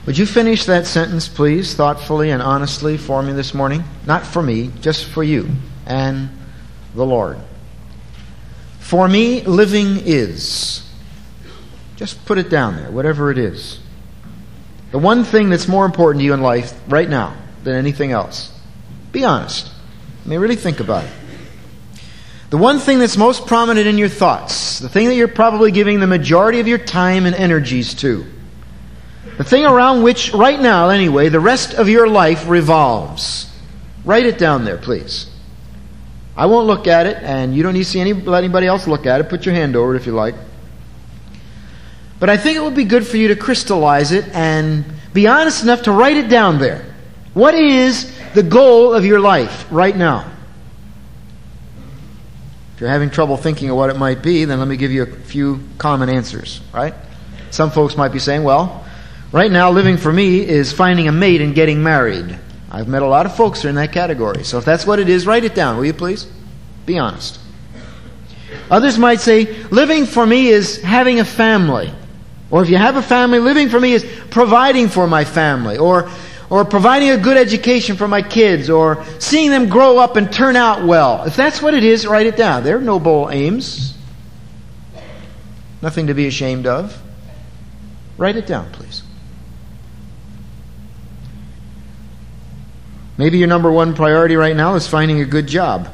Would you finish that sentence, please, thoughtfully and honestly for me this morning? Not for me, just for you and the Lord. For me, living is. Just put it down there, whatever it is. The one thing that's more important to you in life right now than anything else. Be honest. I mean, really think about it. The one thing that's most prominent in your thoughts, the thing that you're probably giving the majority of your time and energies to, the thing around which, right now anyway, the rest of your life revolves. Write it down there, please. I won't look at it, and you don't need to let anybody else look at it. Put your hand over it if you like. But I think it would be good for you to crystallize it and be honest enough to write it down there. What is the goal of your life right now? If you're having trouble thinking of what it might be, then let me give you a few common answers, right? Some folks might be saying, well, right now living for me is finding a mate and getting married. I've met a lot of folks who are in that category. So if that's what it is, write it down, will you please? Be honest. Others might say, living for me is having a family. Or if you have a family, living for me is providing for my family. Or providing a good education for my kids. Or seeing them grow up and turn out well. If that's what it is, write it down. They're noble aims. Nothing to be ashamed of. Write it down, please. Maybe your number one priority right now is finding a good job.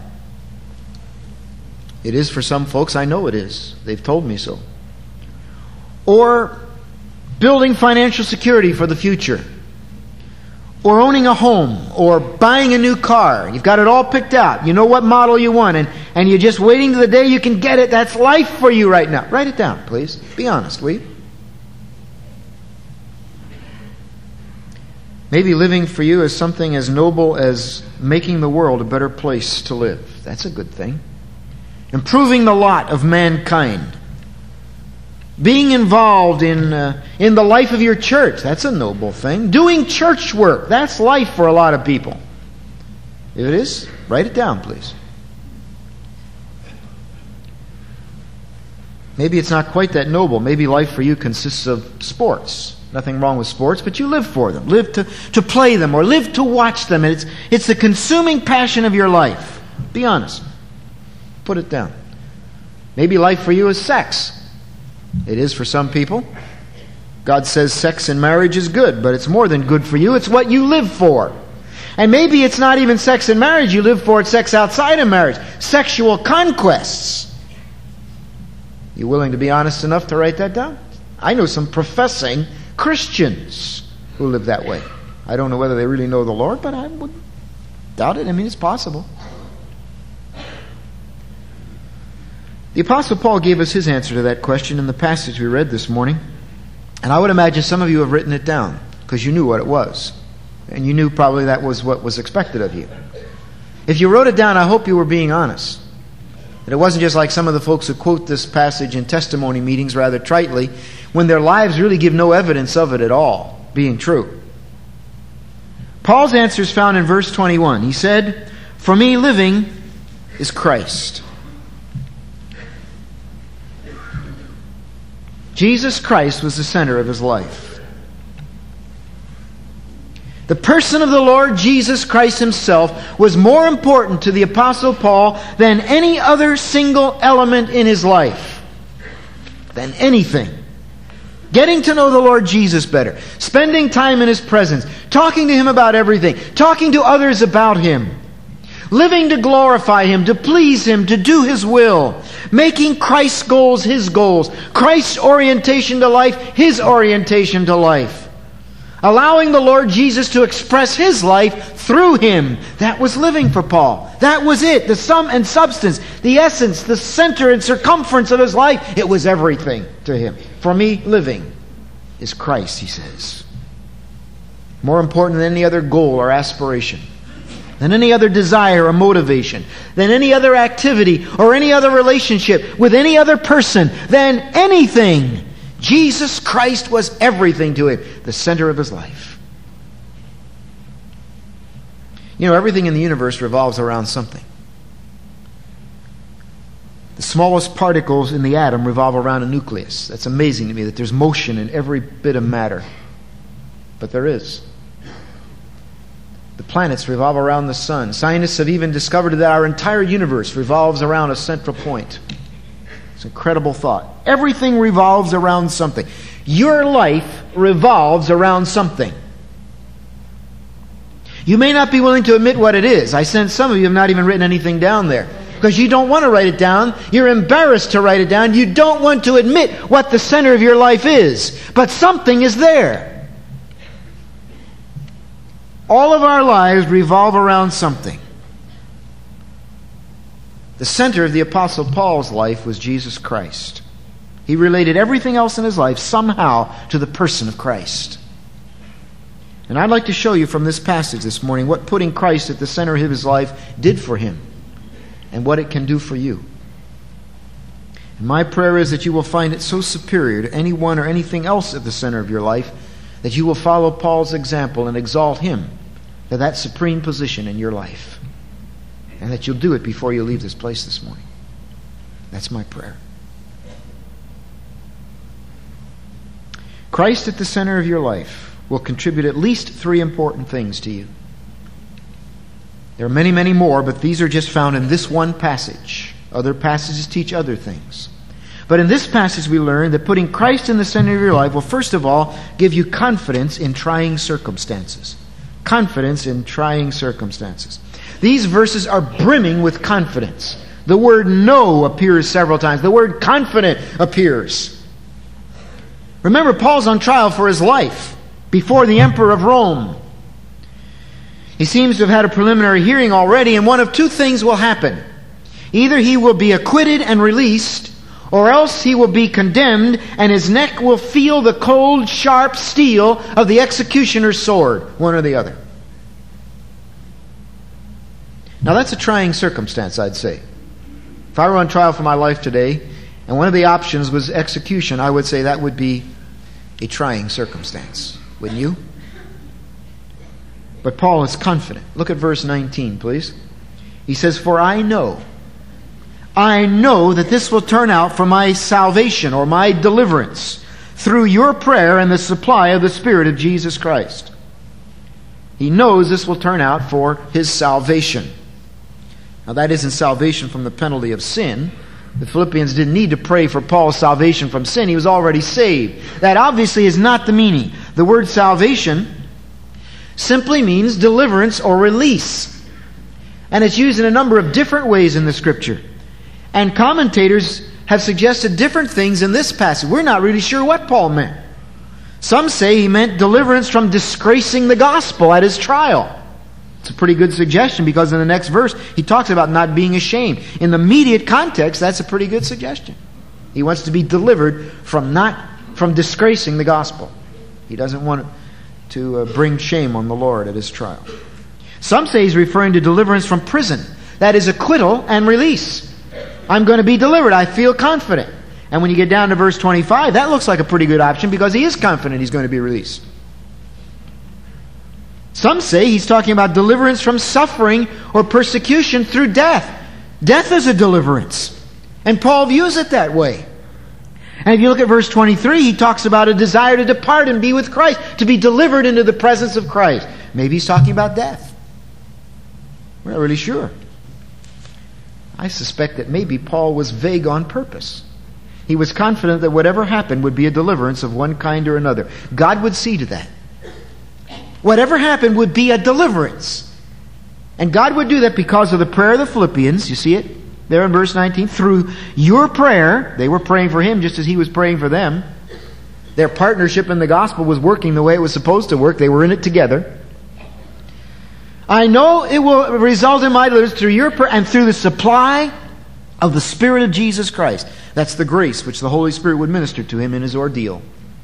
It is for some folks. I know it is. They've told me so. Or building financial security for the future. Or owning a home. Or buying a new car. You've got it all picked out. You know what model you want. And you're just waiting to the day you can get it. That's life for you right now. Write it down, please. Be honest, will you? Maybe living for you is something as noble as making the world a better place to live. That's a good thing. Improving the lot of mankind. Being involved in the life of your church. That's a noble thing. Doing church work. That's life for a lot of people. If it is, write it down, please. Maybe it's not quite that noble. Maybe life for you consists of sports. Nothing wrong with sports, but you live for them. Live to play them or live to watch them. And it's the consuming passion of your life. Be honest. Put it down. Maybe life for you is sex. It is for some people. God says sex in marriage is good, but it's more than good for you. It's what you live for. And maybe it's not even sex in marriage you live for, it's sex outside of marriage. Sexual conquests. You willing to be honest enough to write that down? I know some professing Christians who live that way. I don't know whether they really know the Lord, but I would doubt it. I mean, it's possible. The Apostle Paul gave us his answer to that question in the passage we read this morning. And I would imagine some of you have written it down because you knew what it was. And you knew probably that was what was expected of you. If you wrote it down, I hope you were being honest. That it wasn't just like some of the folks who quote this passage in testimony meetings rather tritely, when their lives really give no evidence of it at all being true. Paul's answer is found in verse 21. He said, "For me, living is Christ." Jesus Christ was the center of his life. The person of the Lord Jesus Christ himself was more important to the Apostle Paul than any other single element in his life. Than anything. Getting to know the Lord Jesus better. Spending time in his presence. Talking to him about everything. Talking to others about him. Living to glorify him, to please him, to do his will. Making Christ's goals his goals. Christ's orientation to life, his orientation to life. Allowing the Lord Jesus to express his life through him. That was living for Paul. That was it. The sum and substance, the essence, the center and circumference of his life. It was everything to him. For me, living is Christ, he says. More important than any other goal or aspiration. Than any other desire or motivation. Than any other activity or any other relationship with any other person. Than anything. Jesus Christ was everything to him. The center of his life. You know, everything in the universe revolves around something. The smallest particles in the atom revolve around a nucleus. That's amazing to me that there's motion in every bit of matter. But there is. The planets revolve around the sun. Scientists have even discovered that our entire universe revolves around a central point. It's an incredible thought. Everything revolves around something. Your life revolves around something. You may not be willing to admit what it is. I sense some of you have not even written anything down there, because you don't want to write it down. You're embarrassed to write it down. You don't want to admit what the center of your life is. But something is there. All of our lives revolve around something. The center of the Apostle Paul's life was Jesus Christ. He related everything else in his life somehow to the person of Christ. And I'd like to show you from this passage this morning what putting Christ at the center of his life did for him and what it can do for you. And my prayer is that you will find it so superior to anyone or anything else at the center of your life that you will follow Paul's example and exalt him to that supreme position in your life. And that you'll do it before you leave this place this morning. That's my prayer. Christ at the center of your life will contribute at least 3 important things to you. There are many, many more, but these are just found in this one passage. Other passages teach other things. But in this passage we learn that putting Christ in the center of your life will first of all give you confidence in trying circumstances. Confidence in trying circumstances. These verses are brimming with confidence. The word know appears several times. The word confident appears. Remember, Paul's on trial for his life before the emperor of Rome. He seems to have had a preliminary hearing already, and one of 2 things will happen. Either he will be acquitted and released, or else he will be condemned and his neck will feel the cold, sharp steel of the executioner's sword. One or the other. Now that's a trying circumstance, I'd say. If I were on trial for my life today, and one of the options was execution, I would say that would be a trying circumstance. Wouldn't you? But Paul is confident. Look at verse 19, please. He says, "For I know that this will turn out for my salvation," or my deliverance, "through your prayer and the supply of the Spirit of Jesus Christ." He knows this will turn out for his salvation. Now that isn't salvation from the penalty of sin. The Philippians didn't need to pray for Paul's salvation from sin. He was already saved. That obviously is not the meaning. The word salvation simply means deliverance or release. And it's used in a number of different ways in the Scripture. And commentators have suggested different things in this passage. We're not really sure what Paul meant. Some say he meant deliverance from disgracing the gospel at his trial. It's a pretty good suggestion, because in the next verse he talks about not being ashamed. In the immediate context, that's a pretty good suggestion. He wants to be delivered from disgracing the gospel. He doesn't want to bring shame on the Lord at his trial. Some say he's referring to deliverance from prison. That is acquittal and release. I'm going to be delivered. I feel confident. And when you get down to verse 25, that looks like a pretty good option, because he is confident he's going to be released. Some say he's talking about deliverance from suffering or persecution through death. Death is a deliverance. And Paul views it that way. And if you look at verse 23, he talks about a desire to depart and be with Christ, to be delivered into the presence of Christ. Maybe he's talking about death. We're not really sure. I suspect that maybe Paul was vague on purpose. He was confident that whatever happened would be a deliverance of one kind or another. God would see to that. Whatever happened would be a deliverance. And God would do that because of the prayer of the Philippians. You see it there in verse 19. Through your prayer, they were praying for him just as he was praying for them. Their partnership in the gospel was working the way it was supposed to work. They were in it together. I know it will result in my deliverance through your prayer and through the supply of the Spirit of Jesus Christ. That's the grace which the Holy Spirit would minister to him in his ordeal.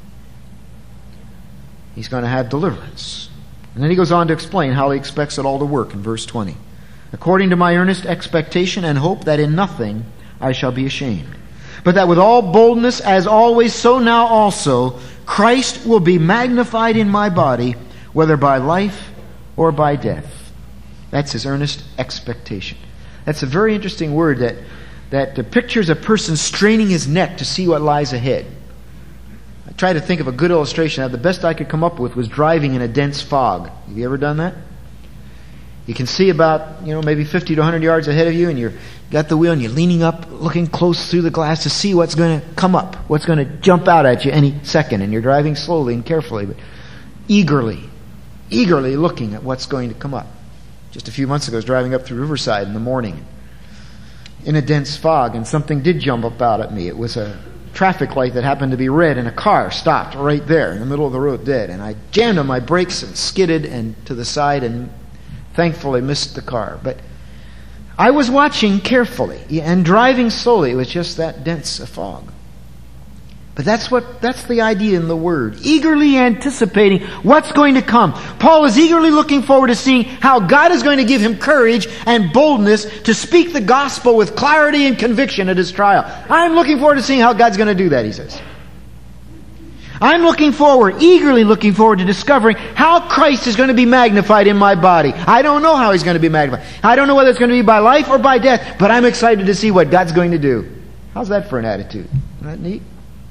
He's going to have deliverance. And then he goes on to explain how he expects it all to work in verse 20. According to my earnest expectation and hope that in nothing I shall be ashamed, but that with all boldness as always, so now also, Christ will be magnified in my body, whether by life or by death. That's his earnest expectation. That's a very interesting word that pictures a person straining his neck to see what lies ahead. I tried to think of a good illustration. The best I could come up with was driving in a dense fog. Have you ever done that? You can see about, maybe 50 to 100 yards ahead of you, and you've got the wheel, and you're leaning up, looking close through the glass to see what's going to come up, what's going to jump out at you any second. And you're driving slowly and carefully, but eagerly looking at what's going to come up. Just a few months ago, I was driving up through Riverside in the morning in a dense fog, and something did jump up out at me. It was a traffic light that happened to be red, and a car stopped right there in the middle of the road dead. And I jammed on my brakes and skidded and to the side and thankfully missed the car. But I was watching carefully and driving slowly. It was just that dense a fog. But that's the idea in the Word. Eagerly anticipating what's going to come. Paul is eagerly looking forward to seeing how God is going to give him courage and boldness to speak the gospel with clarity and conviction at his trial. I'm looking forward to seeing how God's going to do that, he says. I'm eagerly looking forward to discovering how Christ is going to be magnified in my body. I don't know how He's going to be magnified. I don't know whether it's going to be by life or by death, but I'm excited to see what God's going to do. How's that for an attitude? Isn't that neat?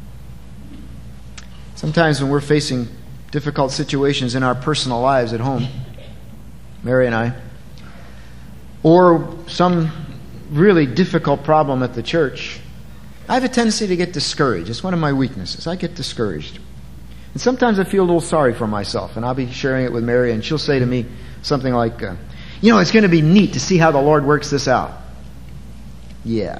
Sometimes when we're facing difficult situations in our personal lives at home, Mary and I, or some really difficult problem at the church, I have a tendency to get discouraged. It's one of my weaknesses. I get discouraged. And sometimes I feel a little sorry for myself, and I'll be sharing it with Mary, and she'll say to me something like, it's going to be neat to see how the Lord works this out. Yeah.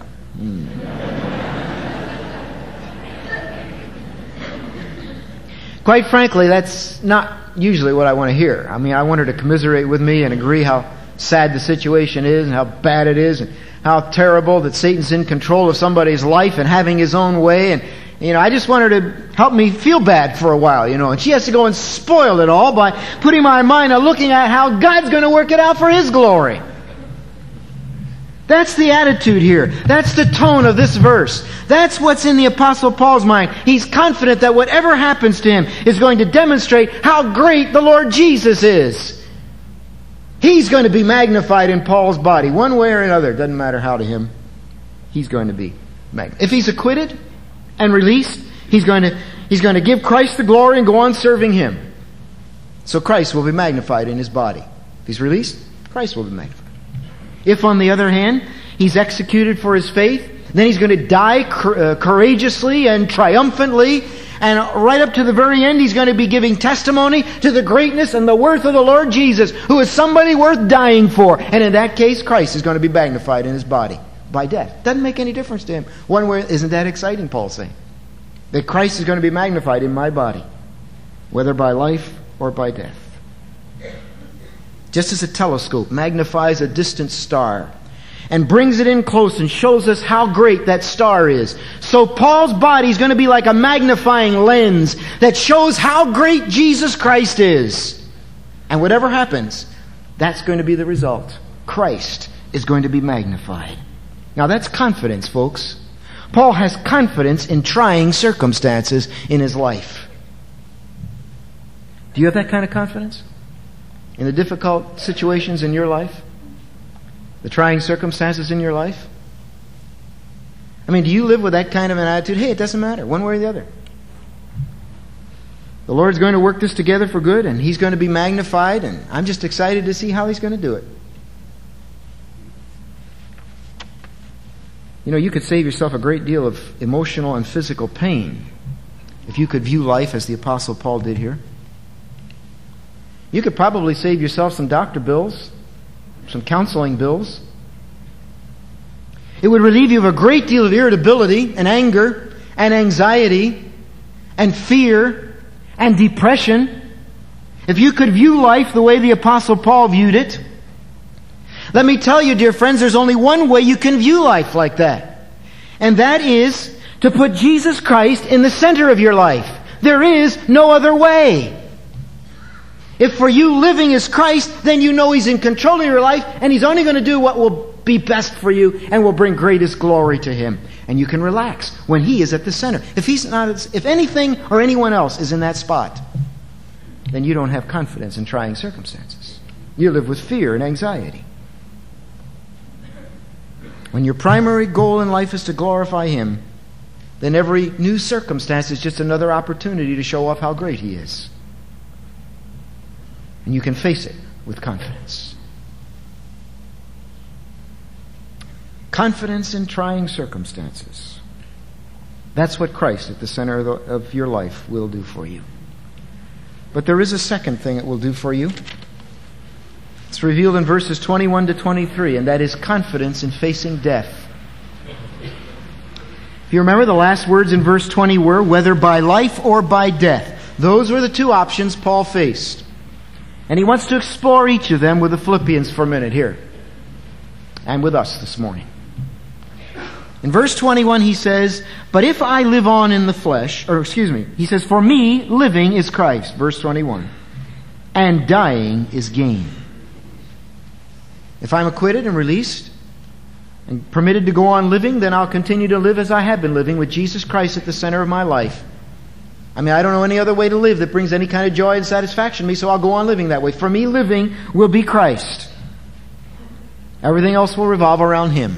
Quite frankly, that's not usually what I want to hear. I want her to commiserate with me and agree how sad the situation is and how bad it is and how terrible that Satan's in control of somebody's life and having his own way. And, I just want her to help me feel bad for a while, and she has to go and spoil it all by putting my mind on looking at how God's going to work it out for His glory. That's the attitude here. That's the tone of this verse. That's what's in the Apostle Paul's mind. He's confident that whatever happens to him is going to demonstrate how great the Lord Jesus is. He's going to be magnified in Paul's body, one way or another. It doesn't matter how to him. He's going to be magnified. If he's acquitted and released, he's going to give Christ the glory and go on serving Him. So Christ will be magnified in his body. If he's released, Christ will be magnified. If, on the other hand, he's executed for his faith, then he's going to die courageously and triumphantly, and right up to the very end he's going to be giving testimony to the greatness and the worth of the Lord Jesus, who is somebody worth dying for. And in that case, Christ is going to be magnified in his body by death. Doesn't make any difference to him. One way, isn't that exciting, Paul's saying? That Christ is going to be magnified in my body, whether by life or by death. Just as a telescope magnifies a distant star and brings it in close and shows us how great that star is, so Paul's body is going to be like a magnifying lens that shows how great Jesus Christ is. And whatever happens, that's going to be the result. Christ is going to be magnified. Now that's confidence, folks. Paul has confidence in trying circumstances in his life. Do you have that kind of confidence? In the difficult situations in your life? The trying circumstances in your life? Do you live with that kind of an attitude? Hey, it doesn't matter, one way or the other. The Lord's going to work this together for good, and He's going to be magnified, and I'm just excited to see how He's going to do it. You could save yourself a great deal of emotional and physical pain if you could view life as the Apostle Paul did here. You could probably save yourself some doctor bills, some counseling bills. It would relieve you of a great deal of irritability and anger and anxiety and fear and depression if you could view life the way the Apostle Paul viewed it. Let me tell you, dear friends, there's only one way you can view life like that. And that is to put Jesus Christ in the center of your life. There is no other way. If for you living is Christ, then you know He's in control of your life, and He's only going to do what will be best for you and will bring greatest glory to Him. And you can relax when He is at the center. If anything or anyone else is in that spot, then you don't have confidence in trying circumstances. You live with fear and anxiety. When your primary goal in life is to glorify Him, then every new circumstance is just another opportunity to show off how great He is. And you can face it with confidence. Confidence in trying circumstances. That's what Christ at the center of your life will do for you. But there is a second thing it will do for you. It's revealed in verses 21 to 23, and that is confidence in facing death. If you remember, the last words in verse 20 were, whether by life or by death. Those were the two options Paul faced. And he wants to explore each of them with the Philippians for a minute here. And with us this morning. In verse 21 he says, but if I live on in the flesh, he says, for me living is Christ, verse 21, and dying is gain. If I'm acquitted and released and permitted to go on living, then I'll continue to live as I have been living, with Jesus Christ at the center of my life. I mean, I don't know any other way to live that brings any kind of joy and satisfaction to me, so I'll go on living that way. For me, living will be Christ. Everything else will revolve around Him.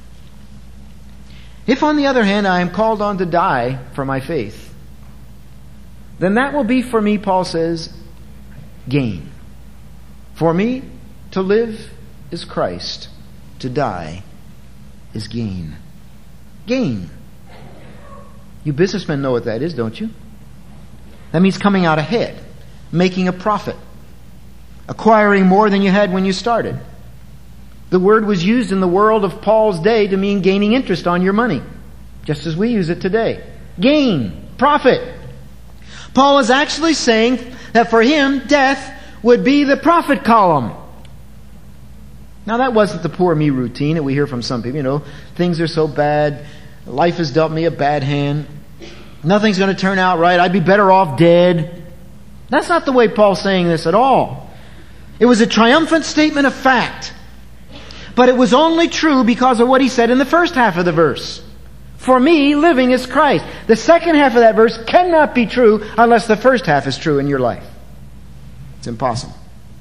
If, on the other hand, I am called on to die for my faith, then that will be for me, Paul says, gain. For me, to live is Christ. To die is gain. Gain. You businessmen know what that is, don't you? That means coming out ahead, making a profit, acquiring more than you had when you started. The word was used in the world of Paul's day to mean gaining interest on your money, just as we use it today. Gain, profit. Paul is actually saying that for him, death would be the profit column. Now that wasn't the poor me routine that we hear from some people. You know, things are so bad, life has dealt me a bad hand, nothing's going to turn out right, I'd be better off dead. That's not the way Paul's saying this at all. It was a triumphant statement of fact. But it was only true because of what he said in the first half of the verse. For me, living is Christ. The second half of that verse cannot be true unless the first half is true in your life. It's impossible.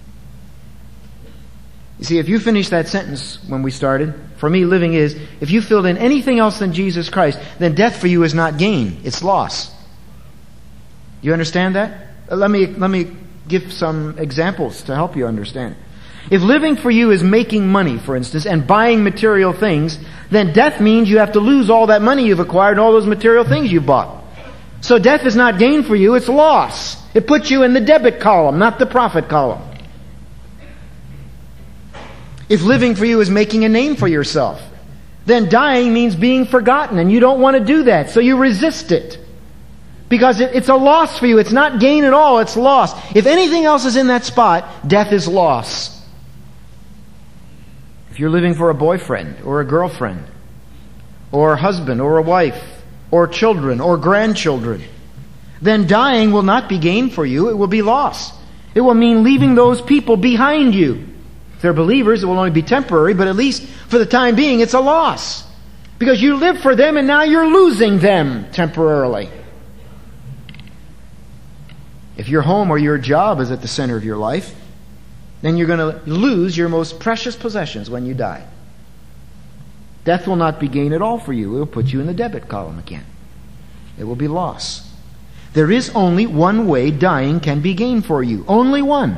You see, if you finished that sentence when we started, for me living is, if you filled in anything else than Jesus Christ, then death for you is not gain, it's loss. You understand that? Let me give some examples to help you understand. If living for you is making money, for instance, and buying material things, then death means you have to lose all that money you've acquired and all those material things you bought. So death is not gain for you, it's loss. It puts you in the debit column, not the profit column. If living for you is making a name for yourself, then dying means being forgotten, and you don't want to do that, so you resist it. Because it's a loss for you. It's not gain at all, it's loss. If anything else is in that spot, death is loss. If you're living for a boyfriend or a girlfriend or a husband or a wife or children or grandchildren, then dying will not be gain for you. It will be loss. It will mean leaving those people behind you. If they're believers, it will only be temporary, but at least for the time being, it's a loss. Because you live for them and now you're losing them temporarily. If your home or your job is at the center of your life, then you're going to lose your most precious possessions when you die. Death will not be gain at all for you. It will put you in the debit column again. It will be loss. There is only one way dying can be gain for you. Only one.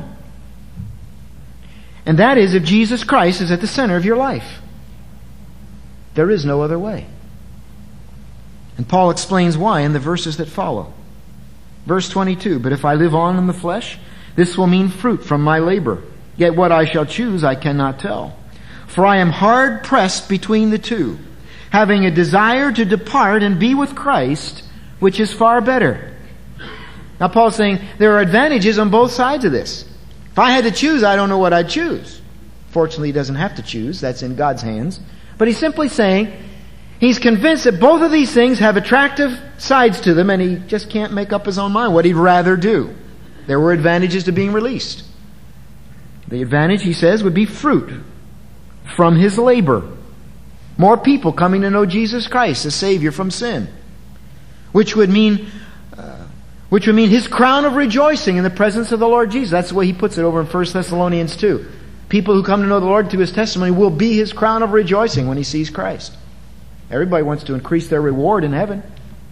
And that is if Jesus Christ is at the center of your life. There is no other way. And Paul explains why in the verses that follow. Verse 22, but if I live on in the flesh, this will mean fruit from my labor. Yet what I shall choose I cannot tell. For I am hard pressed between the two, having a desire to depart and be with Christ, which is far better. Now Paul's saying there are advantages on both sides of this. If I had to choose, I don't know what I'd choose. Fortunately, he doesn't have to choose. That's in God's hands. But he's simply saying he's convinced that both of these things have attractive sides to them, and he just can't make up his own mind what he'd rather do. There were advantages to being released. The advantage, he says, would be fruit from his labor. More people coming to know Jesus Christ as Savior from sin. Which would mean his crown of rejoicing in the presence of the Lord Jesus. That's the way he puts it over in 1 Thessalonians 2. People who come to know the Lord through his testimony will be his crown of rejoicing when he sees Christ. Everybody wants to increase their reward in heaven.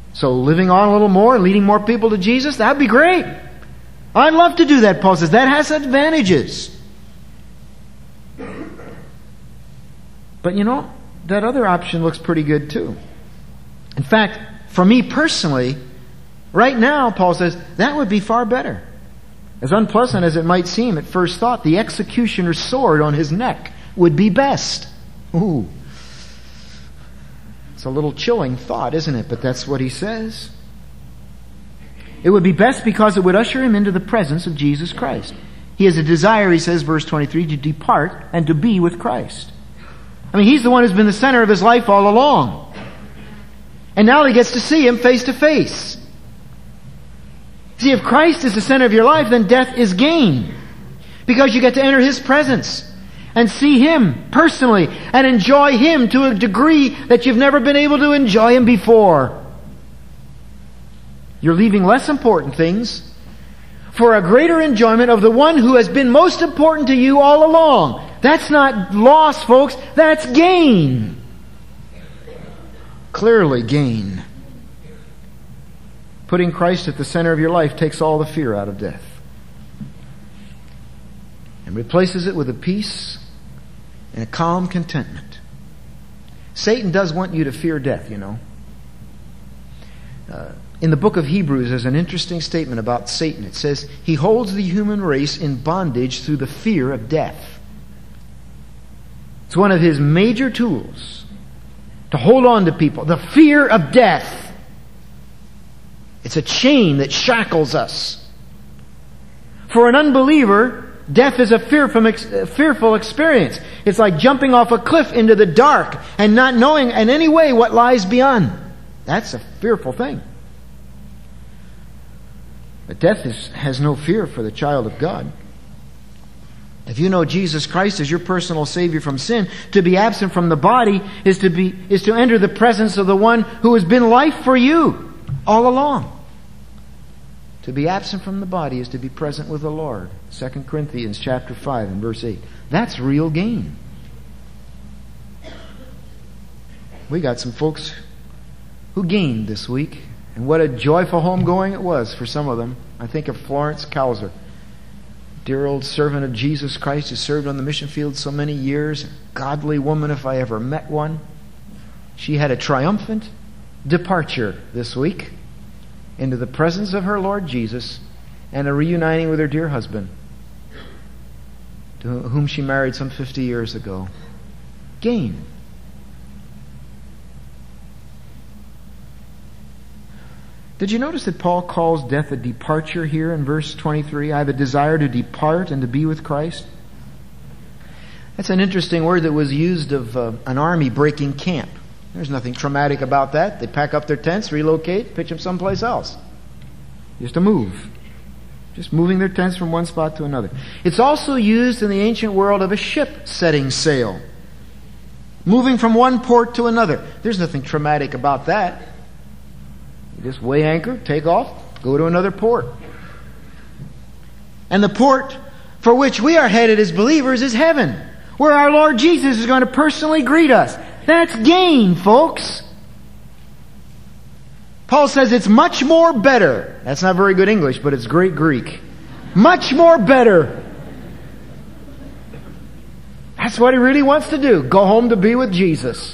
So living on a little more, leading more people to Jesus, that'd be great. I'd love to do that, Paul says. That has advantages. But you know, that other option looks pretty good too. In fact, for me personally, right now, Paul says, that would be far better. As unpleasant as it might seem at first thought, the executioner's sword on his neck would be best. Ooh. It's a little chilling thought, isn't it? But that's what he says. It would be best because it would usher him into the presence of Jesus Christ. He has a desire, he says, verse 23, to depart and to be with Christ. I mean, he's the one who's been the center of his life all along. And now he gets to see him face to face. See, if Christ is the center of your life, then death is gain. Because you get to enter his presence and see him personally and enjoy him to a degree that you've never been able to enjoy him before. You're leaving less important things for a greater enjoyment of the one who has been most important to you all along. That's not loss, folks. That's gain. Clearly gain. Putting Christ at the center of your life takes all the fear out of death and replaces it with a peace and a calm contentment. Satan does want you to fear death, you know. In the book of Hebrews, there's an interesting statement about Satan. It says, he holds the human race in bondage through the fear of death. It's one of his major tools to hold on to people. The fear of death. It's a chain that shackles us. For an unbeliever, death is a fearful experience. It's like jumping off a cliff into the dark and not knowing in any way what lies beyond. That's a fearful thing. But death has no fear for the child of God. If you know Jesus Christ as your personal Savior from sin, to be absent from the body is to enter the presence of the one who has been life for you all along. To be absent from the body is to be present with the Lord. 2 Corinthians chapter 5 and verse 8. That's real gain. We got some folks who gained this week. And what a joyful homegoing it was for some of them. I think of Florence Kauser, dear old servant of Jesus Christ who served on the mission field so many years. A godly woman if I ever met one. She had a triumphant departure this week into the presence of her Lord Jesus and a reuniting with her dear husband, to whom she married some 50 years ago. Gain. Did you notice that Paul calls death a departure here in verse 23? I have a desire to depart and to be with Christ. That's an interesting word that was used of an army breaking camp. There's nothing traumatic about that. They pack up their tents, relocate, pitch them someplace else. Just a move. Just moving their tents from one spot to another. It's also used in the ancient world of a ship setting sail. Moving from one port to another. There's nothing traumatic about that. You just weigh anchor, take off, go to another port. And the port for which we are headed as believers is heaven, where our Lord Jesus is going to personally greet us. That's gain, folks. Paul says it's much more better. That's not very good English, but it's great Greek. Much more better. That's what he really wants to do. Go home to be with Jesus.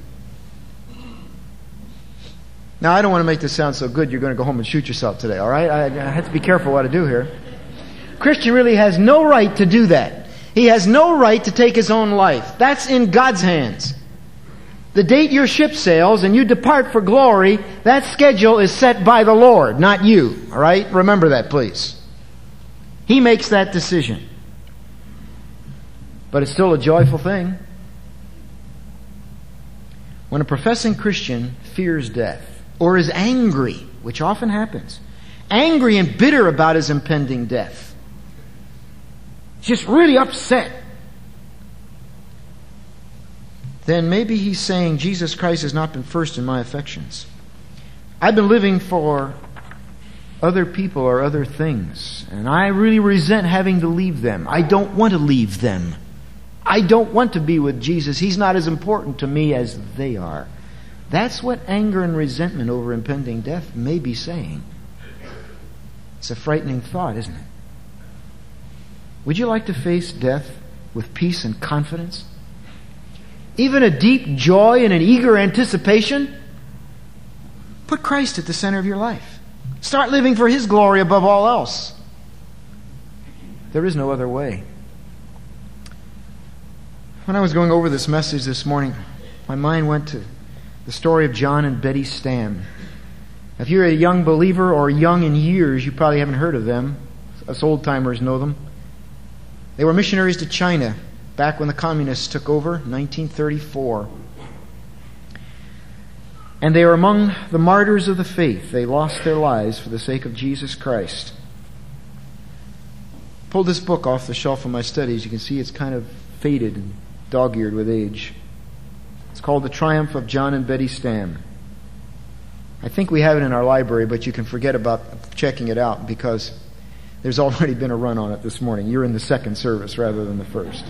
Now, I don't want to make this sound so good you're going to go home and shoot yourself today, all right? I have to be careful what I do here. Christian really has no right to do that. He has no right to take his own life. That's in God's hands. The date your ship sails and you depart for glory, that schedule is set by the Lord, not you, all right? Remember that, please. He makes that decision. But it's still a joyful thing. When a professing Christian fears death, or is angry, which often happens, angry and bitter about his impending death, just really upset, then maybe he's saying Jesus Christ has not been first in my affections. I've been living for other people or other things, and I really resent having to leave them. I don't want to leave them. I don't want to be with Jesus. He's not as important to me as they are. That's what anger and resentment over impending death may be saying. It's a frightening thought, isn't it? Would you like to face death with peace and confidence? Even a deep joy and an eager anticipation? Put Christ at the center of your life. Start living for His glory above all else. There is no other way. When I was going over this message this morning, my mind went to the story of John and Betty Stam. If you're a young believer or young in years, you probably haven't heard of them. Us old-timers know them. They were missionaries to China back when the communists took over, 1934. And they are among the martyrs of the faith. They lost their lives for the sake of Jesus Christ. Pulled this book off the shelf of my studies. You can see it's kind of faded and dog-eared with age. It's called The Triumph of John and Betty Stam. I think we have it in our library, but you can forget about checking it out because there's already been a run on it this morning. You're in the second service rather than the first.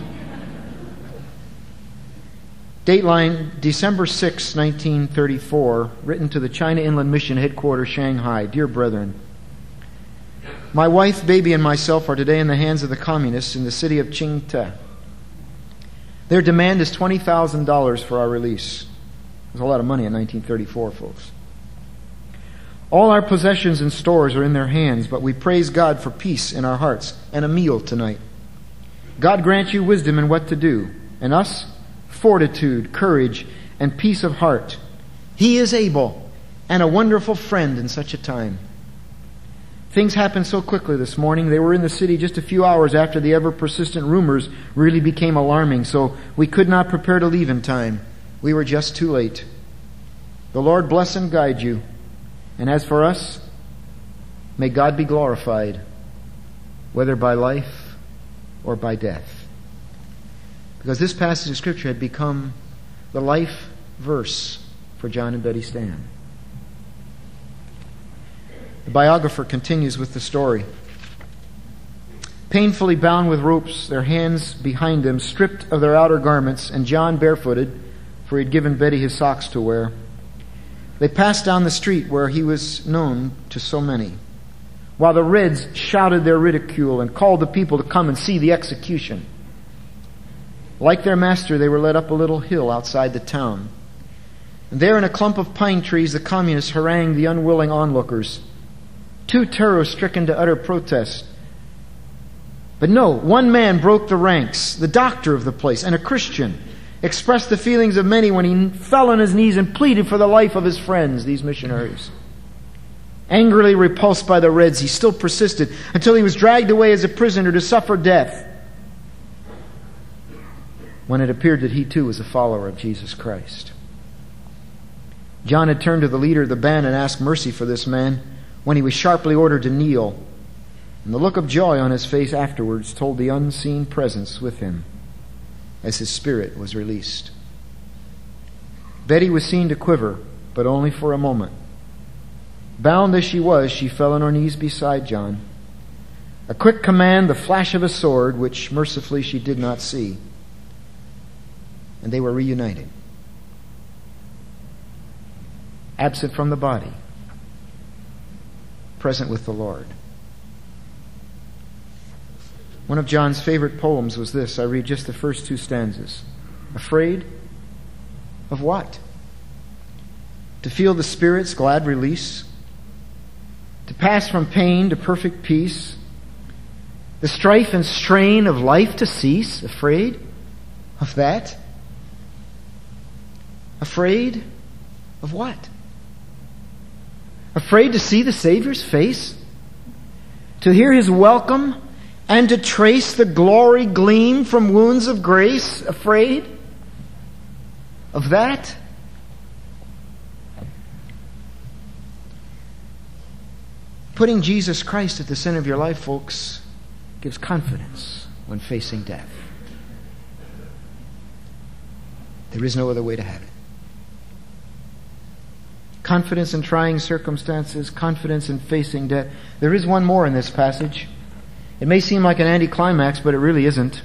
Dateline, December 6, 1934, written to the China Inland Mission Headquarters, Shanghai. Dear brethren, my wife, baby, and myself are today in the hands of the communists in the city of Qingte. Their demand is $20,000 for our release. There's a lot of money in 1934, folks. All our possessions and stores are in their hands, but we praise God for peace in our hearts and a meal tonight. God grant you wisdom in what to do, and us fortitude, courage, and peace of heart. He is able and a wonderful friend in such a time. Things happened so quickly this morning. They were in the city just a few hours after the ever-persistent rumors really became alarming, so we could not prepare to leave in time. We were just too late. The Lord bless and guide you. And as for us, may God be glorified, whether by life or by death. Because this passage of Scripture had become the life verse for John and Betty Stam. The biographer continues with the story. Painfully bound with ropes, their hands behind them, stripped of their outer garments, and John barefooted, for he had given Betty his socks to wear, they passed down the street where he was known to so many, while the Reds shouted their ridicule and called the people to come and see the execution. Like their master, they were led up a little hill outside the town. And there in a clump of pine trees, the communists harangued the unwilling onlookers, too terror-stricken to utter protest. But no, one man broke the ranks, the doctor of the place, and a Christian, expressed the feelings of many when he fell on his knees and pleaded for the life of his friends, these missionaries. Angrily repulsed by the Reds, he still persisted until he was dragged away as a prisoner to suffer death, when it appeared that he too was a follower of Jesus Christ. John had turned to the leader of the band and asked mercy for this man when he was sharply ordered to kneel. And the look of joy on his face afterwards told the unseen presence with him as his spirit was released. Betty was seen to quiver, but only for a moment. Bound as she was, she fell on her knees beside John. A quick command, the flash of a sword, which mercifully she did not see. And they were reunited. Absent from the body, present with the Lord. One of John's favorite poems was this. I read just the first two stanzas. Afraid of what? To feel the Spirit's glad release? To pass from pain to perfect peace? The strife and strain of life to cease? Afraid of that? Afraid of what? Afraid to see the Savior's face? To hear His welcome and to trace the glory gleam from wounds of grace? Afraid of that? Putting Jesus Christ at the center of your life, folks, gives confidence when facing death. There is no other way to have it. Confidence in trying circumstances, confidence in facing death. There is one more in this passage. It may seem like an anticlimax, but it really isn't.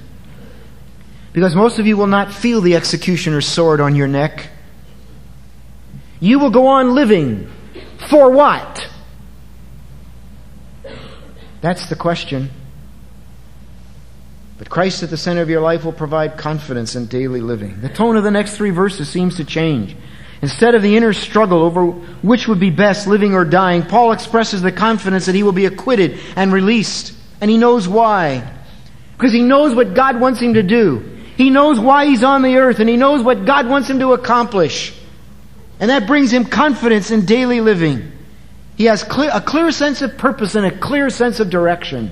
Because most of you will not feel the executioner's sword on your neck. You will go on living. For what? That's the question. But Christ at the center of your life will provide confidence in daily living. The tone of the next 3 verses seems to change. Instead of the inner struggle over which would be best, living or dying, Paul expresses the confidence that he will be acquitted and released. And he knows why. Because he knows what God wants him to do. He knows why he's on the earth, and he knows what God wants him to accomplish. And that brings him confidence in daily living. He has a clear sense of purpose and a clear sense of direction.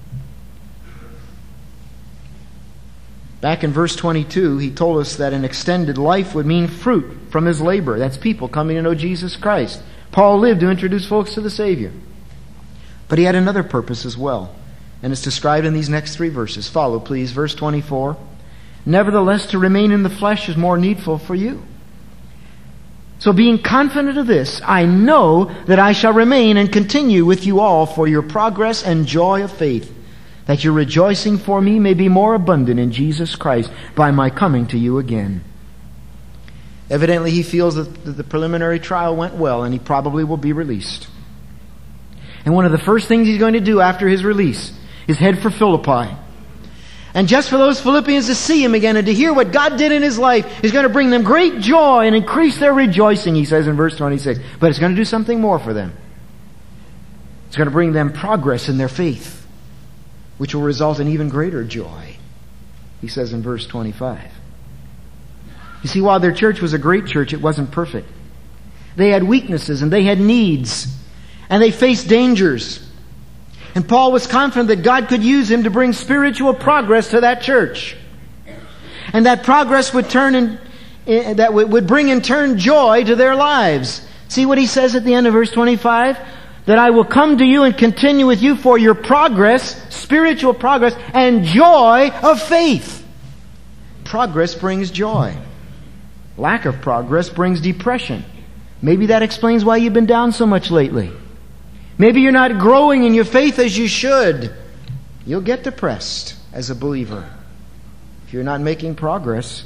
Back in verse 22, he told us that an extended life would mean fruit from his labor. That's people coming to know Jesus Christ. Paul lived to introduce folks to the Savior. But he had another purpose as well. And it's described in these next 3 verses. Follow, please. Verse 24. Nevertheless, to remain in the flesh is more needful for you. So being confident of this, I know that I shall remain and continue with you all for your progress and joy of faith, that your rejoicing for me may be more abundant in Jesus Christ by my coming to you again. Evidently, he feels that the preliminary trial went well, and he probably will be released. And one of the first things he's going to do after his release is head for Philippi. And just for those Philippians to see him again and to hear what God did in his life is going to bring them great joy and increase their rejoicing, he says in verse 26. But it's going to do something more for them. It's going to bring them progress in their faith, which will result in even greater joy, he says in verse 25. You see, while their church was a great church, it wasn't perfect. They had weaknesses and they had needs, and they faced dangers. And Paul was confident that God could use him to bring spiritual progress to that church. And that progress would would bring in turn joy to their lives. See what he says at the end of verse 25? That I will come to you and continue with you for your progress, spiritual progress, and joy of faith. Progress brings joy. Lack of progress brings depression. Maybe that explains why you've been down so much lately. Maybe you're not growing in your faith as you should. You'll get depressed as a believer if you're not making progress.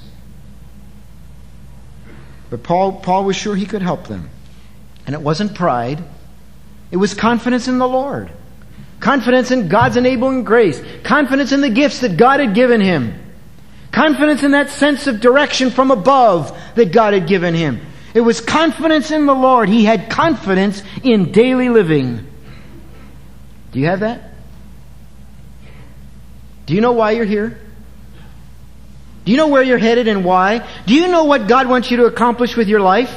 But Paul was sure he could help them. And it wasn't pride. It was confidence in the Lord. Confidence in God's enabling grace. Confidence in the gifts that God had given him. Confidence in that sense of direction from above that God had given him. It was confidence in the Lord. He had confidence in daily living. Do you have that? Do you know why you're here? Do you know where you're headed and why? Do you know what God wants you to accomplish with your life?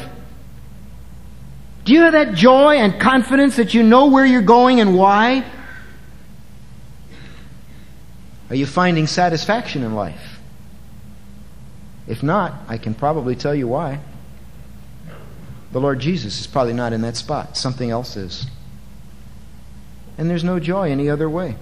Do you have that joy and confidence that you know where you're going and why? Are you finding satisfaction in life? If not, I can probably tell you why. The Lord Jesus is probably not in that spot. Something else is. And there's no joy any other way.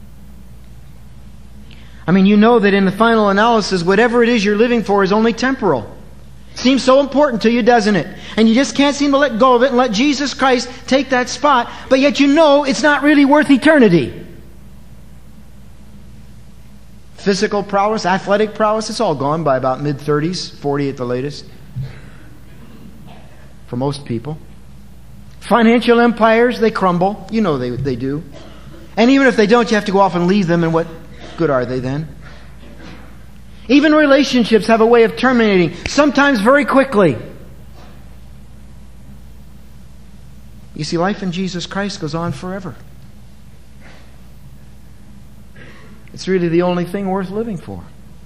I mean, you know that in the final analysis, whatever it is you're living for is only temporal. Seems so important to you, doesn't it? And you just can't seem to let go of it and let Jesus Christ take that spot, but yet you know it's not really worth eternity. Physical prowess, athletic prowess, it's all gone by about mid-30s, 40 at the latest. For most people. Financial empires, they crumble. You know they do. And even if they don't, you have to go off and leave them, and what good are they then? Even relationships have a way of terminating, sometimes very quickly. You see, life in Jesus Christ goes on forever. It's really the only thing worth living for.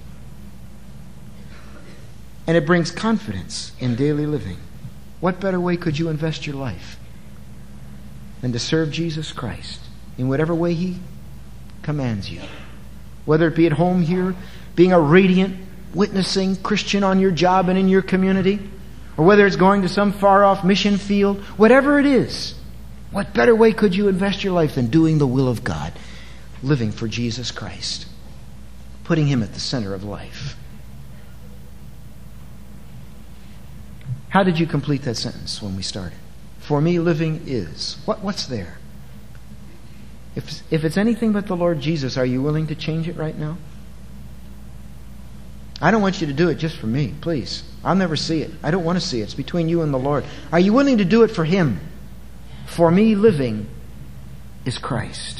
And it brings confidence in daily living. What better way could you invest your life than to serve Jesus Christ in whatever way He commands you? Whether it be at home here, being a radiant, witnessing Christian on your job and in your community, or whether it's going to some far-off mission field, whatever it is, what better way could you invest your life than doing the will of God, living for Jesus Christ, putting Him at the center of life? How did you complete that sentence when we started? For me, living is. What's there? If it's anything but the Lord Jesus, are you willing to change it right now? I don't want you to do it just for me, please. I'll never see it. I don't want to see it. It's between you and the Lord. Are you willing to do it for Him? For me, living is Christ.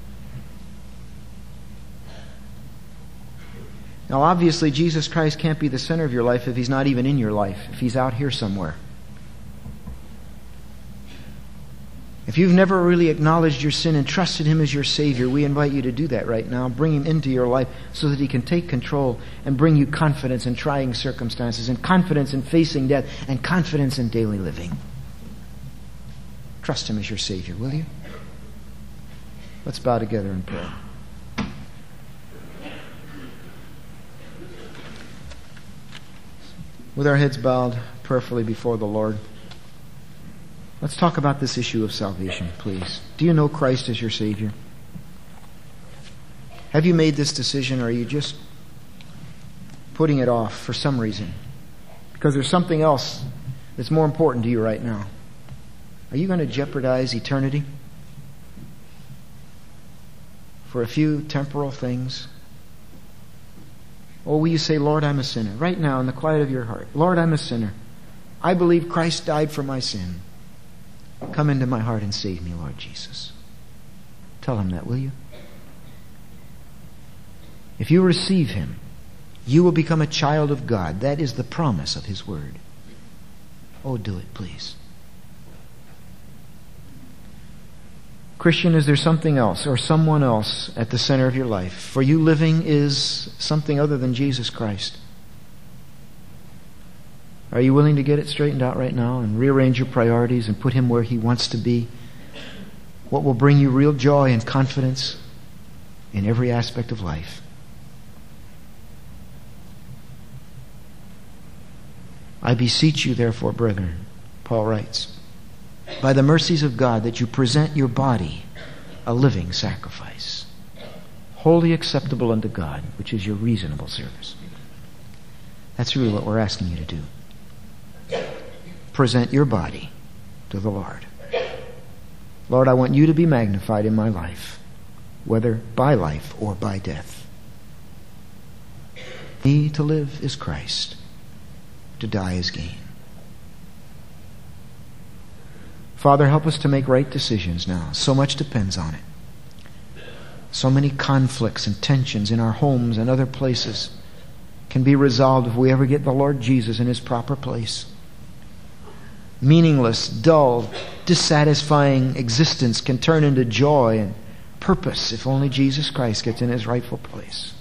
Now, obviously, Jesus Christ can't be the center of your life if He's not even in your life, if He's out here somewhere. If you've never really acknowledged your sin and trusted Him as your Savior, we invite you to do that right now. Bring Him into your life so that He can take control and bring you confidence in trying circumstances, and confidence in facing death, and confidence in daily living. Trust Him as your Savior, will you? Let's bow together in prayer. With our heads bowed prayerfully before the Lord, let's talk about this issue of salvation, please. Do you know Christ as your Savior? Have you made this decision, or are you just putting it off for some reason? Because there's something else that's more important to you right now. Are you going to jeopardize eternity for a few temporal things? Or will you say, Lord, I'm a sinner, right now in the quiet of your heart. Lord, I'm a sinner. I believe Christ died for my sin. Come into my heart and save me, Lord Jesus. Tell Him that, will you? If you receive Him, you will become a child of God. That is the promise of His Word. Oh, do it, please. Christian, is there something else or someone else at the center of your life? For you, living is something other than Jesus Christ. Are you willing to get it straightened out right now and rearrange your priorities and put Him where He wants to be? What will bring you real joy and confidence in every aspect of life? I beseech you, therefore, brethren, Paul writes, by the mercies of God, that you present your body a living sacrifice, wholly acceptable unto God, which is your reasonable service. That's really what we're asking you to do. Present your body to the Lord. Lord, I want you to be magnified in my life, whether by life or by death. Me to live is Christ, to die is gain. Father, help us to make right decisions now. So much depends on it. So many conflicts and tensions in our homes and other places can be resolved if we ever get the Lord Jesus in His proper place. Meaningless, dull, dissatisfying existence can turn into joy and purpose if only Jesus Christ gets in His rightful place.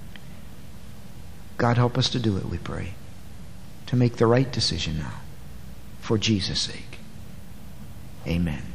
God, help us to do it, we pray. To make the right decision now, for Jesus' sake. Amen.